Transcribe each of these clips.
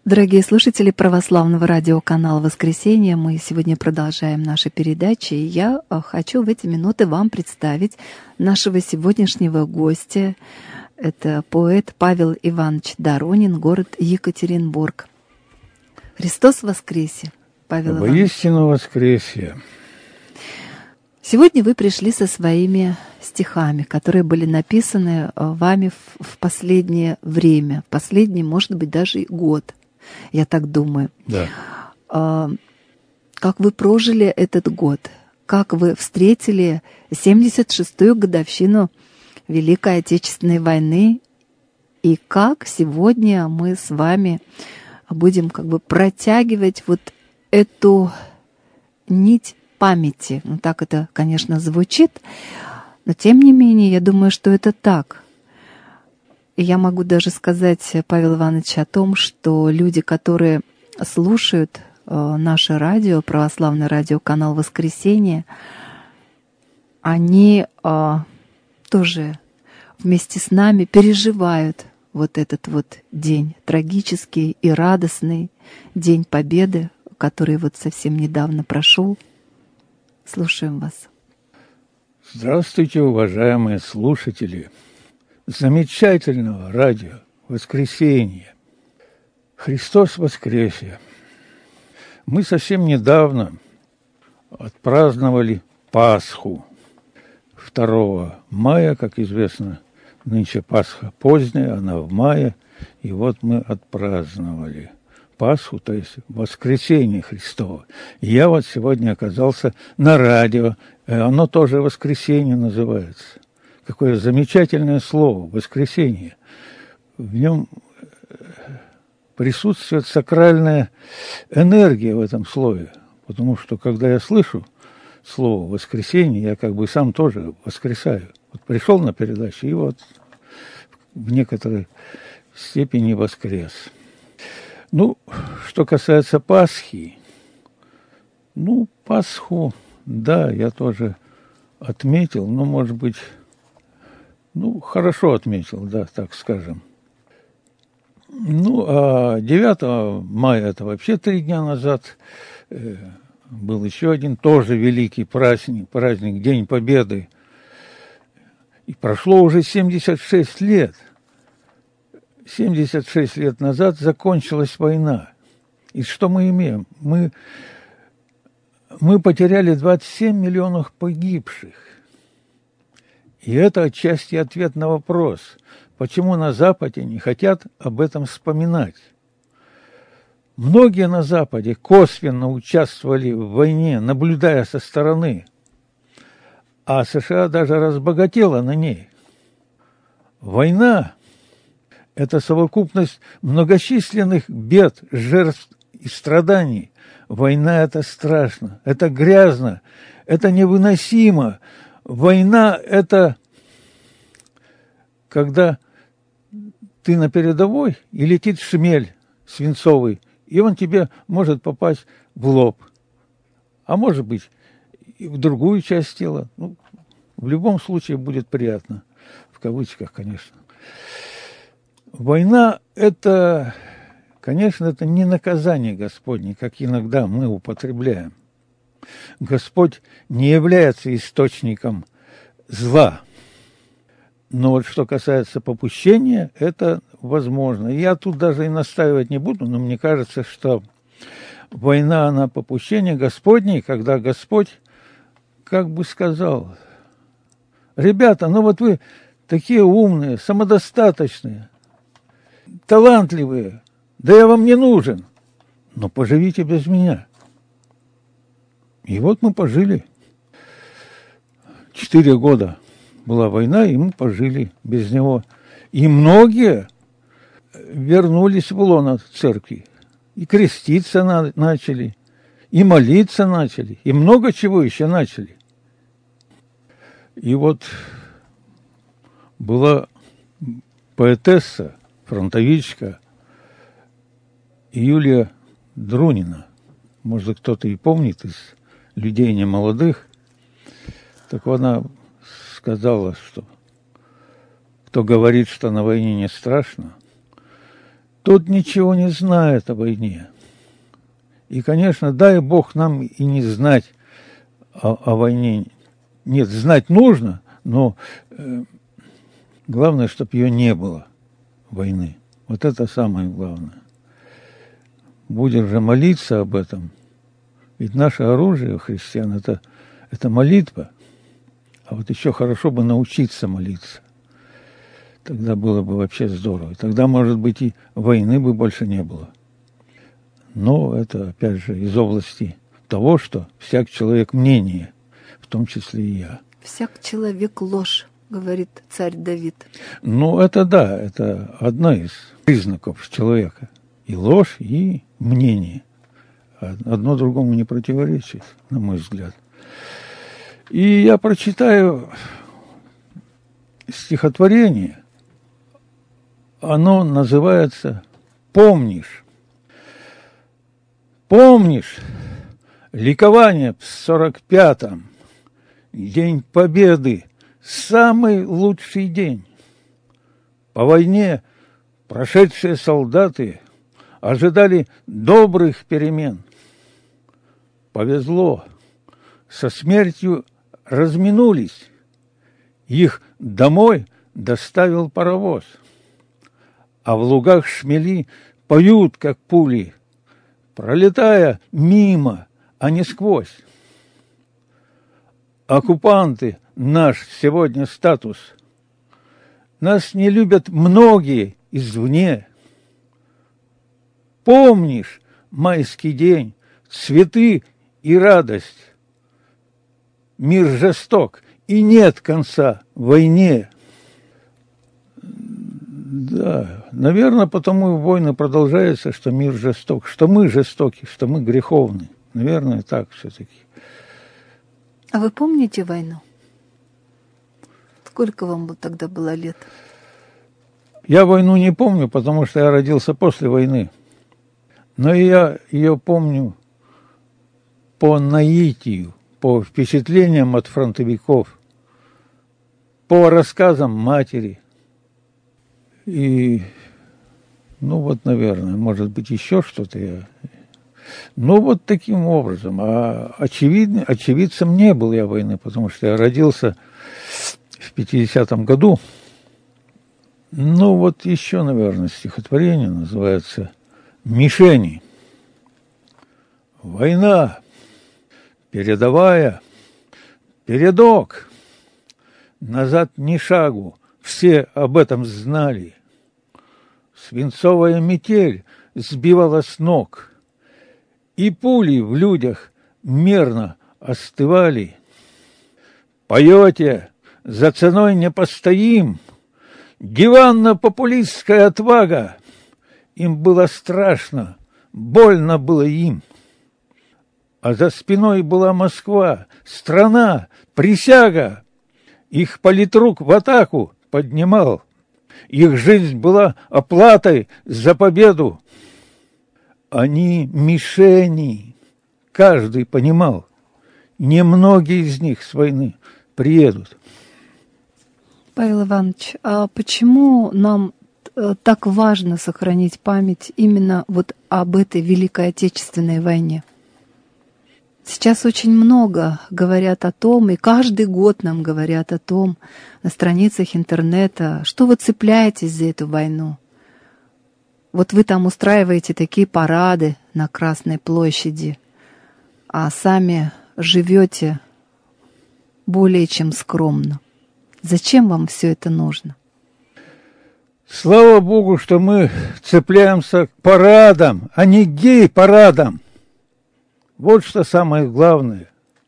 Дорогие слушатели православного радиоканала «Воскресенье», мы сегодня продолжаем наши передачи, и я хочу в эти минуты вам представить нашего сегодняшнего гостя. Это поэт Павел Иванович Доронин, город Екатеринбург. Христос воскресе, Павел Иванович. Воистину воскресе. Сегодня вы пришли со своими стихами, которые были написаны вами в последнее время, в последний, может быть, даже и год. Я так думаю. Да. Как вы прожили этот год? Как вы встретили 76-ю годовщину Великой Отечественной войны? И как сегодня мы с вами будем как бы протягивать вот эту нить памяти? Ну, так это, конечно, звучит, но тем не менее, я думаю, что это так. И я могу даже сказать, Павел Иванович, о том, что люди, которые слушают наше радио, православный радиоканал «Воскресенье», они тоже вместе с нами переживают вот этот вот день, трагический и радостный День Победы, который вот совсем недавно прошел. Слушаем вас. Здравствуйте, уважаемые слушатели замечательного радио «Воскресенье». Христос воскресе! Мы совсем недавно отпраздновали Пасху. 2 мая, как известно, нынче Пасха поздняя, она в мае, и вот мы отпраздновали Пасху, то есть воскресение Христово. И я вот сегодня оказался на радио, оно тоже воскресенье называется. Какое замечательное слово «воскресенье». В нем присутствует сакральная энергия в этом слове, потому что, когда я слышу слово «воскресенье», я как бы сам тоже воскресаю. Вот пришел на передачу, и вот в некоторой степени воскрес. Ну, что касается Пасхи, Пасху, да, я тоже отметил, но, может быть, хорошо отметил, да, так скажем. А 9 мая, это вообще 3 дня назад, был еще один тоже великий праздник День Победы. И прошло уже 76 лет. 76 лет назад закончилась война. И что мы имеем? Мы потеряли 27 миллионов погибших. И это отчасти ответ на вопрос, почему на Западе не хотят об этом вспоминать. Многие на Западе косвенно участвовали в войне, наблюдая со стороны, а США даже разбогатела на ней. Война – это совокупность многочисленных бед, жертв и страданий. Война – это страшно, это грязно, это невыносимо. Война – это когда ты на передовой, и летит шмель свинцовый, и он тебе может попасть в лоб, а может быть и в другую часть тела. В любом случае будет приятно, в кавычках, конечно. Война – это, конечно, это не наказание Господне, как иногда мы употребляем. Господь не является источником зла. Но вот что касается попущения, это возможно. Я тут даже и настаивать не буду, но мне кажется, что война, она попущение Господне, когда Господь как бы сказал: ребята, вот вы такие умные, самодостаточные, талантливые, да я вам не нужен, но поживите без меня. И вот мы пожили. 4 года была война, и мы пожили без него. И многие вернулись в лоно церкви. И креститься начали, и молиться начали, и много чего еще начали. И вот была поэтесса, фронтовичка Юлия Друнина. Может, кто-то и помнит из людей немолодых. Так она сказала, что кто говорит, что на войне не страшно, тот ничего не знает о войне. И, конечно, дай Бог нам и не знать о войне. Нет, знать нужно, но главное, чтобы ее не было, войны. Вот это самое главное. Будем же молиться об этом. Ведь наше оружие у христиан это молитва. А вот еще хорошо бы научиться молиться. Тогда было бы вообще здорово. Тогда, может быть, и войны бы больше не было. Но это, опять же, из области того, что всяк человек мнение, в том числе и я. Всяк человек ложь, говорит царь Давид. Ну, это да, это одна из признаков человека. И ложь, и мнение. Одно другому не противоречит, на мой взгляд. И я прочитаю стихотворение. Оно называется «Помнишь». Помнишь ликование в 45-м, День Победы, самый лучший день. По войне прошедшие солдаты ожидали добрых перемен. Повезло, со смертью разминулись, их домой доставил паровоз, а в лугах шмели поют, как пули, пролетая мимо, а не сквозь. Оккупанты наш сегодня статус. Нас не любят многие извне. Помнишь майский день, цветы и радость? Мир жесток, и нет конца войне. Да, наверное, потому и войны продолжаются, что мир жесток, что мы жестоки, что мы греховны. Наверное, так все-таки. А вы помните войну? Сколько вам тогда было лет? Я войну не помню, потому что я родился после войны. Но я ее помню по наитию, по впечатлениям от фронтовиков, по рассказам матери. И, ну вот, наверное, может быть, еще что-то я... Ну, вот таким образом. А очевидцем не был я войны, потому что я родился в 50-м году. Ну, вот еще, наверное, стихотворение называется «Мишени». Война, передовая, передок, назад ни шагу, все об этом знали. Свинцовая метель сбивала с ног, и пули в людях мерно остывали. Поете, за ценой не постоим, диванно-популистская отвага. Им было страшно, больно было им. А за спиной была Москва, страна, присяга. Их политрук в атаку поднимал. Их жизнь была оплатой за победу. Они мишени, каждый понимал. Немногие из них с войны приедут. Павел Иванович, а почему нам так важно сохранить память именно вот об этой Великой Отечественной войне? Сейчас очень много говорят о том, и каждый год нам говорят о том на страницах интернета, что вы цепляетесь за эту войну. Вот вы там устраиваете такие парады на Красной площади, а сами живете более чем скромно. Зачем вам все это нужно? Слава Богу, что мы цепляемся к парадам, а не к гей-парадам. Вот что самое главное.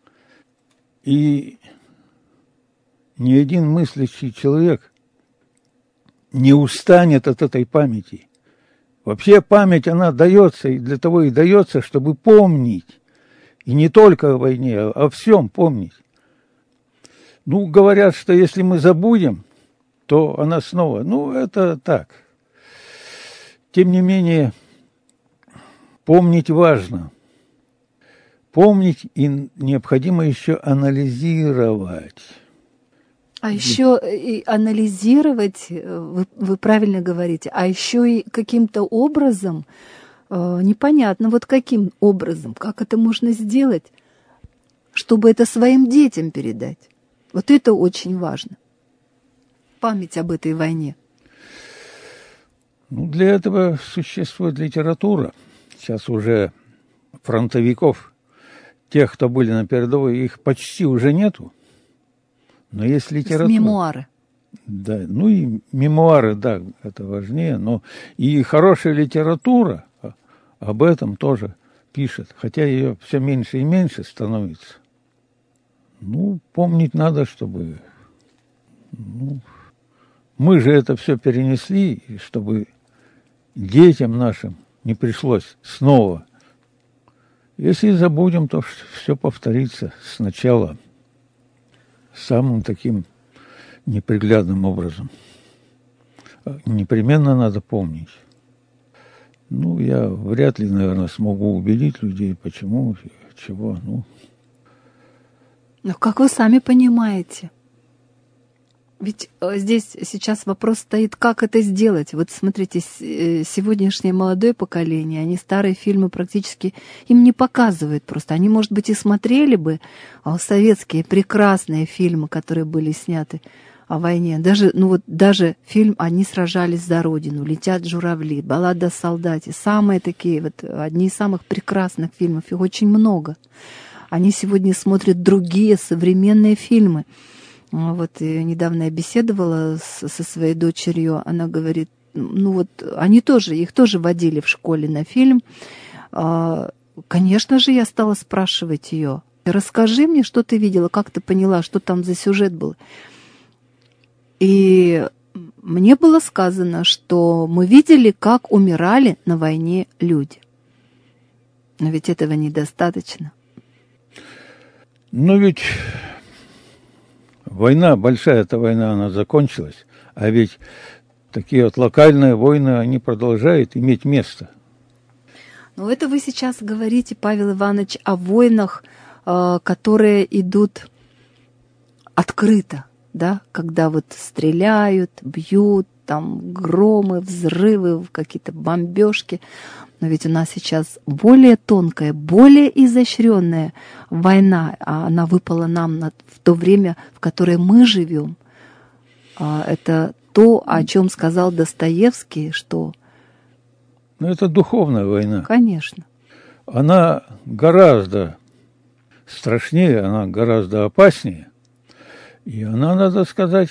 И ни один мыслящий человек не устанет от этой памяти. Вообще память, она дается, и для того и дается, чтобы помнить. И не только о войне, а о всем помнить. Ну, говорят, что если мы забудем, то она снова... Ну, это так. Тем не менее, помнить важно. Помнить и необходимо еще анализировать. А еще и анализировать, вы правильно говорите, а еще и каким-то образом, непонятно, вот каким образом, как это можно сделать, чтобы это своим детям передать. Вот это очень важно. Память об этой войне. Ну, для этого существует литература. Сейчас уже фронтовиков, тех, кто были на передовой, их почти уже нету. Но есть литература. Мемуары. Да, ну и мемуары, да, это важнее. Но и хорошая литература об этом тоже пишет. Хотя ее все меньше и меньше становится. Ну, помнить надо, чтобы... Ну, мы же это все перенесли, и чтобы детям нашим не пришлось снова. Если забудем, то все повторится сначала самым таким неприглядным образом. Непременно надо помнить. Ну, я вряд ли, наверное, смогу убедить людей, почему, чего, ну. Но как вы сами понимаете? Ведь здесь сейчас вопрос стоит, как это сделать. Вот смотрите, сегодняшнее молодое поколение, они старые фильмы практически им не показывают просто. Они, может быть, и смотрели бы советские прекрасные фильмы, которые были сняты о войне. Даже фильм «Они сражались за Родину», «Летят журавли», «Баллада о солдате». Самые такие, вот одни из самых прекрасных фильмов, их очень много. Они сегодня смотрят другие современные фильмы. Вот недавно я беседовала со своей дочерью, она говорит, ну вот их тоже водили в школе на фильм. Конечно же, я стала спрашивать ее, расскажи мне, что ты видела, как ты поняла, что там за сюжет был. И мне было сказано, что мы видели, как умирали на войне люди. Но ведь этого недостаточно. Но ведь война, большая эта война, она закончилась. А ведь такие вот локальные войны, они продолжают иметь место. Но это вы сейчас говорите, Павел Иванович, о войнах, которые идут открыто, да, когда вот стреляют, бьют, там громы, взрывы, какие-то бомбежки. Но ведь у нас сейчас более тонкая, более изощренная война, а она выпала нам в то время, в которое мы живем. Это то, о чем сказал Достоевский, что... Ну, это духовная война. Конечно. Она гораздо страшнее, она гораздо опаснее. И она, надо сказать,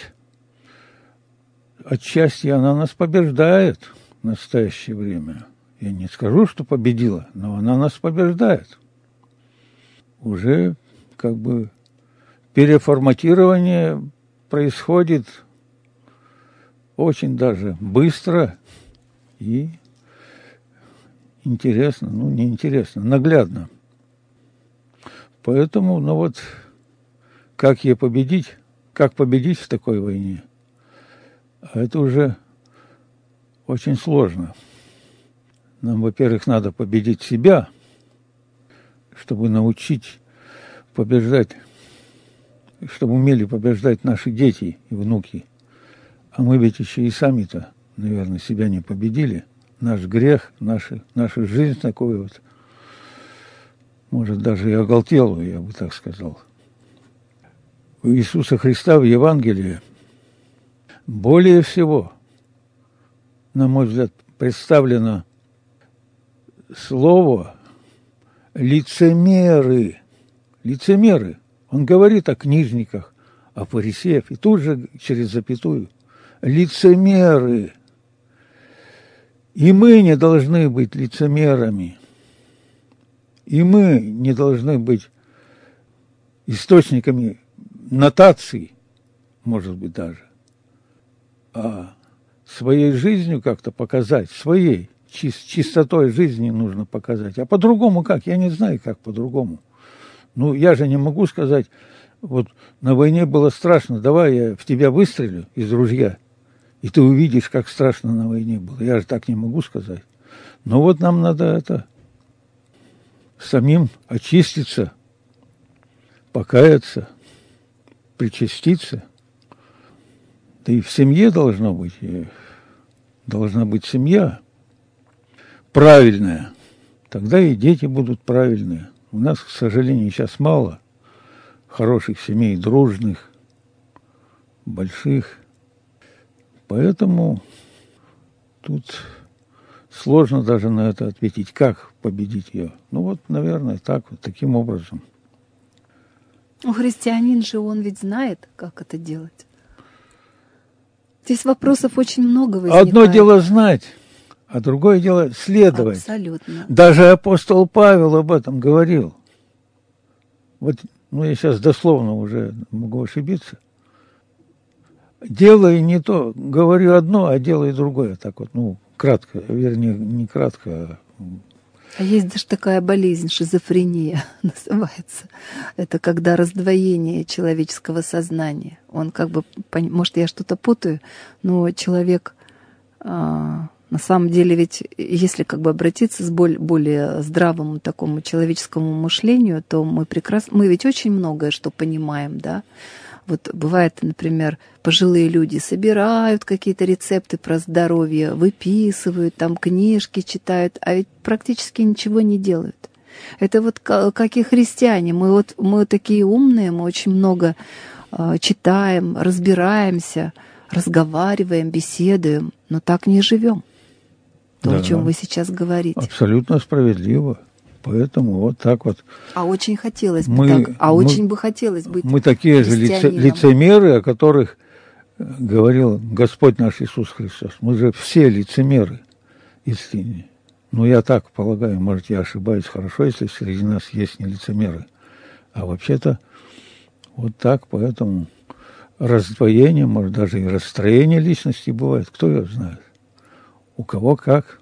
отчасти она нас побеждает в настоящее время. Я не скажу, что победила, но она нас побеждает. Уже как бы переформатирование происходит очень даже быстро и интересно, ну не интересно, наглядно. Поэтому, ну вот, как ее победить, как победить в такой войне, это уже очень сложно. Нам, во-первых, надо победить себя, чтобы научить побеждать, чтобы умели побеждать наши дети и внуки. А мы ведь еще и сами-то, наверное, себя не победили. Наш грех, наша жизнь такой вот, может, даже и оголтелую, я бы так сказал. У Иисуса Христа в Евангелии более всего, на мой взгляд, представлено слово лицемеры. Лицемеры. Он говорит о книжниках, о фарисеях, и тут же через запятую. Лицемеры. И мы не должны быть лицемерами. И мы не должны быть источниками нотаций, может быть, даже. А своей жизнью как-то показать, своей чистотой жизни нужно показать. А по-другому как? Я не знаю, как по-другому. Ну, я же не могу сказать, вот на войне было страшно, давай я в тебя выстрелю из ружья, и ты увидишь, как страшно на войне было. Я же так не могу сказать. Но вот нам надо это самим очиститься, покаяться, причаститься, Да и в семье должна быть семья правильная. Тогда и дети будут правильные. У нас, к сожалению, сейчас мало хороших семей, дружных, больших. Поэтому тут сложно даже на это ответить, как победить ее. Ну вот, наверное, так вот, таким образом. Ну, христианин же, он ведь знает, как это делать. Здесь вопросов очень много возникает. Одно дело знать, а другое дело следовать. Абсолютно. Даже апостол Павел об этом говорил. Вот, ну, я сейчас дословно уже могу ошибиться. Делай не то, говорю одно, а делай другое. Так вот, ну, кратко, вернее, не кратко. А есть даже такая болезнь, шизофрения называется. Это когда раздвоение человеческого сознания. Он как бы, может, я что-то путаю, но человек, на самом деле, ведь если как бы обратиться с более здравому такому человеческому мышлению, то мы ведь очень многое что понимаем, да. Вот бывает, например, пожилые люди собирают какие-то рецепты про здоровье, выписывают, там книжки читают, а ведь практически ничего не делают. Это вот как и христиане. Мы такие умные, мы очень много читаем, разбираемся, разговариваем, беседуем, но так не живем. То, да, о чем вы сейчас говорите. Абсолютно справедливо. Поэтому вот так вот. А очень хотелось бы так. Очень бы хотелось быть. Мы такие же лицемеры, о которых говорил Господь наш Иисус Христос. Мы же все лицемеры истинные. Ну, я так полагаю, может, я ошибаюсь, хорошо, если среди нас есть не лицемеры. А вообще-то вот так, поэтому раздвоение, может, даже и расстроение личности бывает. Кто ее знает? У кого как.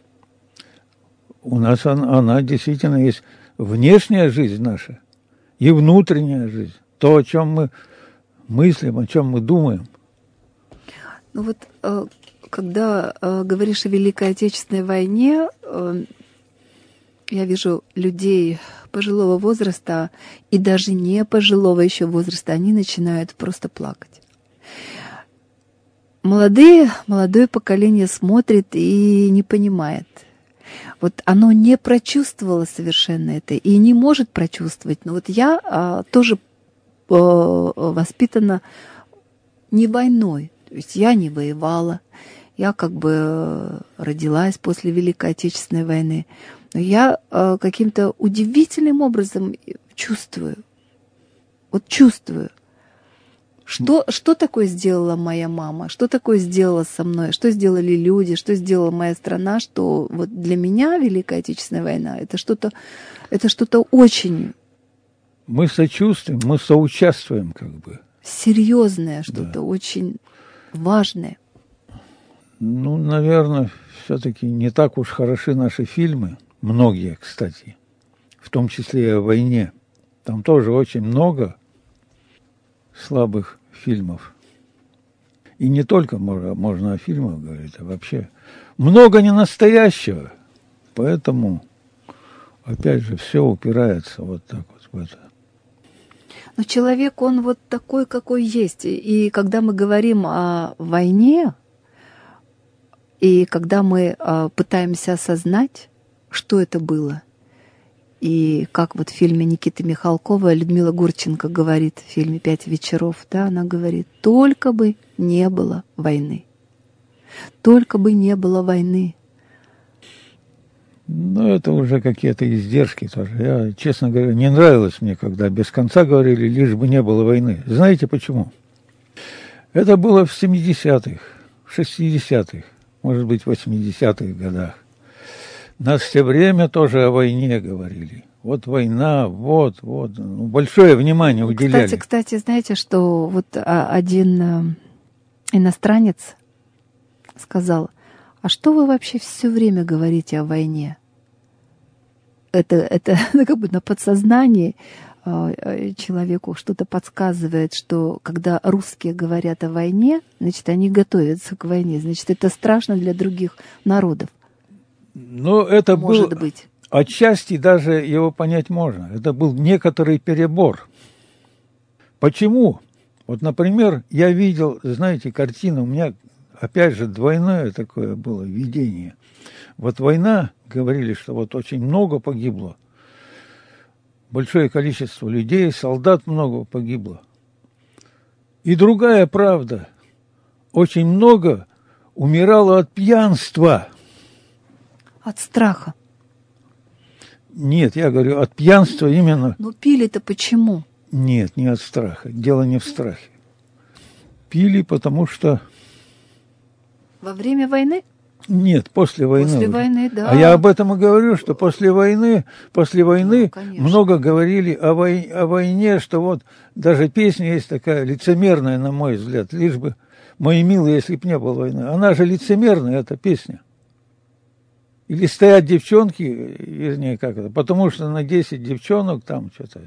У нас она действительно есть внешняя жизнь наша и внутренняя жизнь. То, о чем мы мыслим, о чем мы думаем. Ну вот, когда говоришь о Великой Отечественной войне, я вижу людей пожилого возраста и даже не пожилого еще возраста, они начинают просто плакать. Молодое поколение смотрит и не понимает. Вот оно не прочувствовало совершенно это и не может прочувствовать. Но вот я тоже воспитана не войной. То есть я не воевала. Я как бы родилась после Великой Отечественной войны. Но я каким-то удивительным образом чувствую. Вот чувствую. Что такое сделала моя мама? Что такое сделала со мной? Что сделали люди? Что сделала моя страна? Что вот для меня Великая Отечественная война это что-то очень... Мы сочувствуем, мы соучаствуем как бы. Серьезное что-то, очень важное. Ну, наверное, все-таки не так уж хороши наши фильмы. Многие, кстати. В том числе и о войне. Там тоже очень много слабых фильмов. И не только можно о фильмах говорить, а вообще много ненастоящего. Поэтому, опять же, все упирается вот так вот в это. Но человек, он вот такой, какой есть. И когда мы говорим о войне, и когда мы пытаемся осознать, что это было, и как вот в фильме Никиты Михалкова Людмила Гурченко говорит в фильме «Пять вечеров», да, она говорит, только бы не было войны. Только бы не было войны. Ну, это уже какие-то издержки тоже. Я, честно говоря, не нравилось мне, когда без конца говорили, лишь бы не было войны. Знаете почему? Это было в 70-х, в 60-х, может быть, в 80-х годах. Нас все время тоже о войне говорили. Вот война, вот. Ну, большое внимание уделяли. Кстати, знаете, что вот один иностранец сказал, а что вы вообще все время говорите о войне? Это как бы на подсознании человеку что-то подсказывает, что когда русские говорят о войне, значит, они готовятся к войне, значит, это страшно для других народов. Но это может быть. Отчасти даже его понять можно. Это был некоторый перебор. Почему? Вот, например, я видел, знаете, картину, у меня, опять же, двойное такое было видение. Вот война, говорили, что вот очень много погибло, большое количество людей, солдат много погибло. И другая правда, очень много умирало от пьянства. От страха. Нет, я говорю, от пьянства именно. Но пили-то почему? Нет, не от страха. Дело не в страхе. Пили, потому что... Во время войны? Нет, после войны. После войны, да. А я об этом и говорю, что после войны много говорили о войне, что вот даже песня есть такая лицемерная, на мой взгляд, лишь бы, мои милые, если б не было войны. Она же лицемерная, эта песня. Или стоят девчонки, вернее, как это, потому что на 10 девчонок, там что-то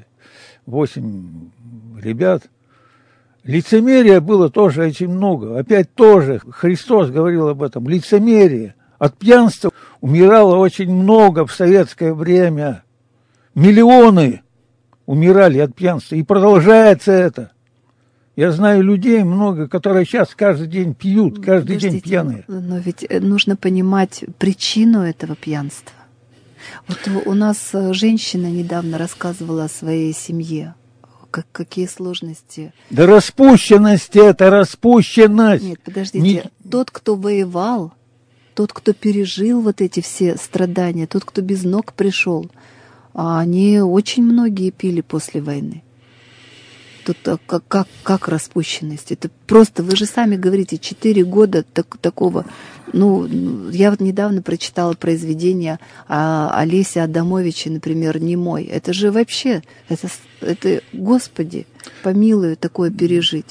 8 ребят. Лицемерия было тоже очень много. Опять тоже Христос говорил об этом. Лицемерие. От пьянства умирало очень много в советское время. Миллионы умирали от пьянства. И продолжается это. Я знаю людей много, которые сейчас каждый день пьют, каждый день пьяные. Но ведь нужно понимать причину этого пьянства. Вот у нас женщина недавно рассказывала о своей семье. Какие сложности. Да распущенность это, распущенность. Нет, подождите. Тот, кто воевал, тот, кто пережил вот эти все страдания, тот, кто без ног пришел, они очень многие пили после войны. Тут как распущенность? Это просто, вы же сами говорите, 4 года такого. Ну, я вот недавно прочитала произведение Олеся Адамовича, например, «Немой». Это же вообще, это Господи, помилуй, такое пережить.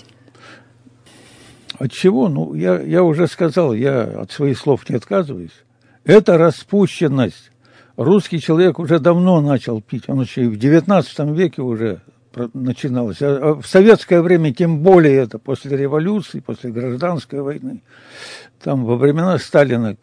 От чего? Ну, я уже сказал, я от своих слов не отказываюсь. Это распущенность. Русский человек уже давно начал пить. Он еще и в 19 веке уже начиналось. А в советское время тем более это, после революции, после гражданской войны. Там во времена Сталина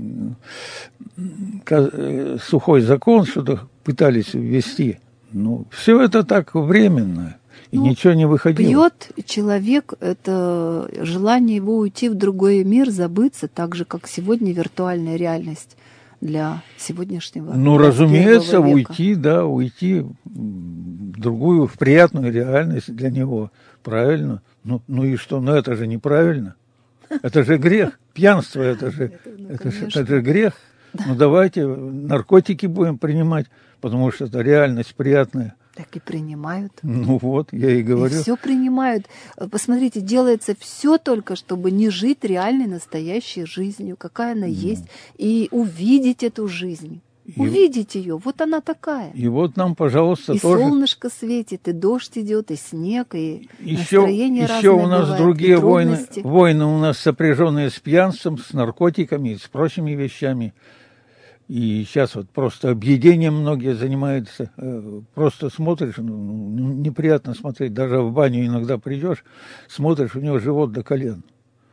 сухой закон что-то пытались ввести. Ну, все это так временно. И ничего не выходило. Пьет человек, это желание его уйти в другой мир, забыться, так же, как сегодня виртуальная реальность для сегодняшнего. Ну, разумеется, уйти в другую, в приятную реальность для него. Правильно. Ну и что? Ну это же неправильно. Это же грех. Пьянство это же грех. Да. Ну давайте наркотики будем принимать, потому что это реальность приятная. Так и принимают. Ну вот, я и говорю. И все принимают. Посмотрите, делается все только, чтобы не жить реальной, настоящей жизнью, какая она есть, и увидеть эту жизнь. Увидеть ее, вот она такая. И вот нам, пожалуйста, и тоже... солнышко светит, и дождь идет, и снег, и настроение разное. Еще у нас бывает, другие войны у нас сопряженные с пьянством, с наркотиками, с прочими вещами. И сейчас вот просто объедением многие занимаются. Просто смотришь, неприятно смотреть. Даже в баню иногда придешь, смотришь, у него живот до колен.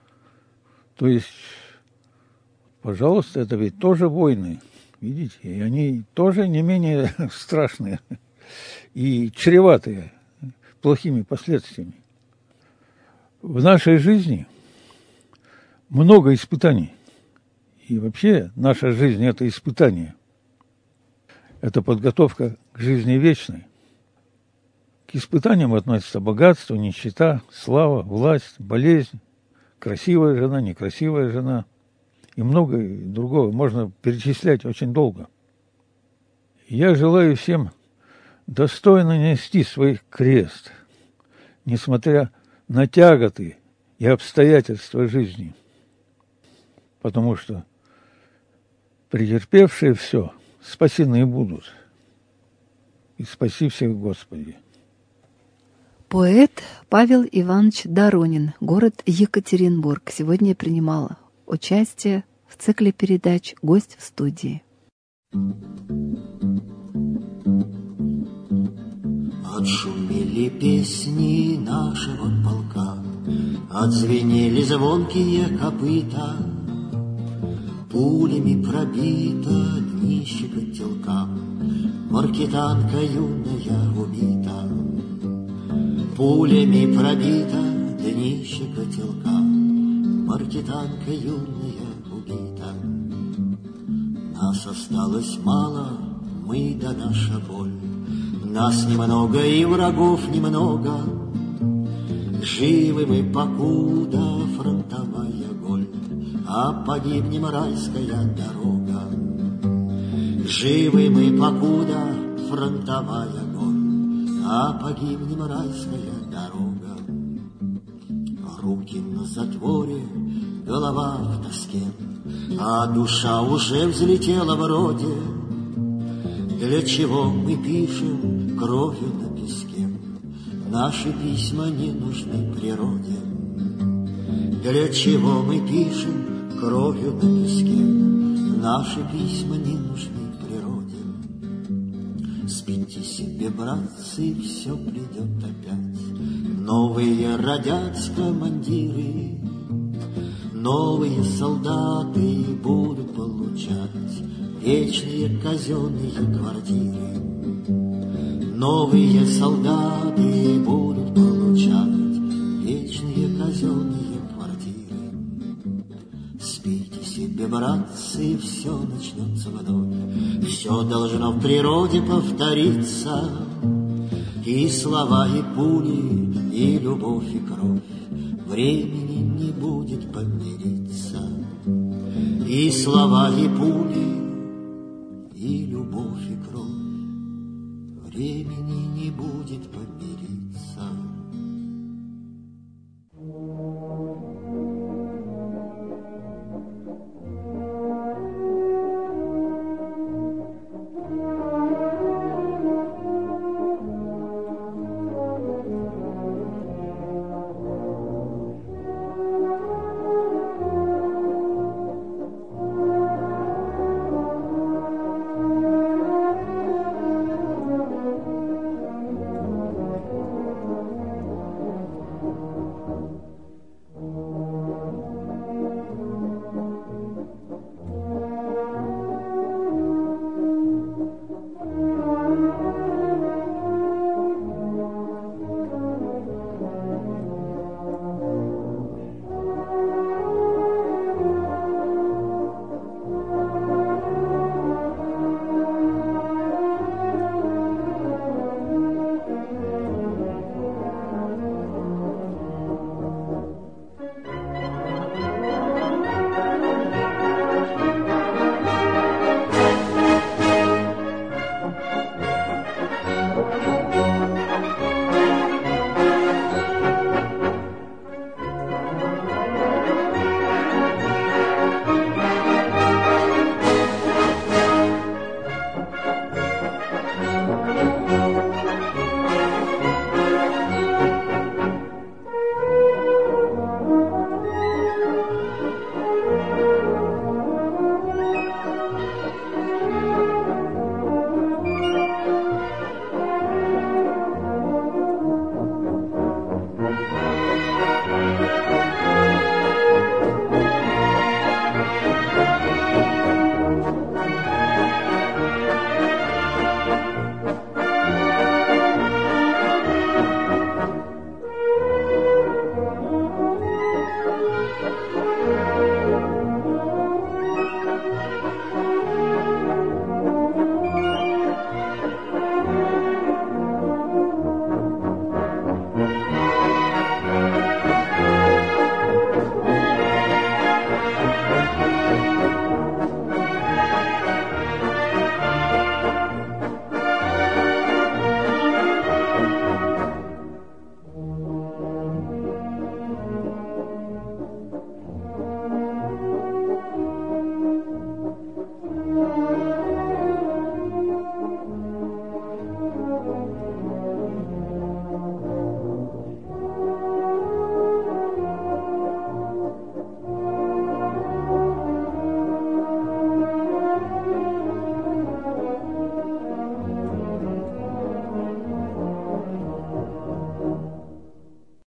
То есть, пожалуйста, это ведь тоже войны. Видите, и они тоже не менее страшные и чреватые плохими последствиями. В нашей жизни много испытаний. И вообще наша жизнь – это испытание. Это подготовка к жизни вечной. К испытаниям относятся богатство, нищета, слава, власть, болезнь, красивая жена, некрасивая жена и многое другое. Можно перечислять очень долго. Я желаю всем достойно нести свой крест, несмотря на тяготы и обстоятельства жизни. Потому что претерпевшие все спасены будут. И спаси всех, Господи. Поэт Павел Иванович Доронин, город Екатеринбург, сегодня принимал участие в цикле передач «Гость в студии». Отшумели песни нашего полка, отзвенели звонкие копыта, пулями пробито днище котелка, маркетанка юная убита. Пулями пробито днище котелка, маркетанка юная убита. Нас осталось мало, мы да наша боль. Нас немного и врагов немного. Живы мы, покуда фронтовая голь, а погибнем райская дорога. Живы мы, покуда фронтовая голь, а погибнем райская дорога. Руки на затворе, голова в тоске, а душа уже взлетела вроде. Для чего мы пишем кровью на песке? Наши письма не нужны природе. Для чего мы пишем кровью на песке? Наши письма не нужны природе. Спите себе, братцы, все придет опять. Новые родятся командиры, новые солдаты будут получать вечные казенные квартиры. Новые солдаты будут получать вечные казенные квартиры. Спите себе, братцы, все начнется вновь. Все должно в природе повториться. И слова, и пули, и любовь, и кровь. Времени не будет помириться. И слова, и пули, и любовь, и кровь. Времени не будет помириться.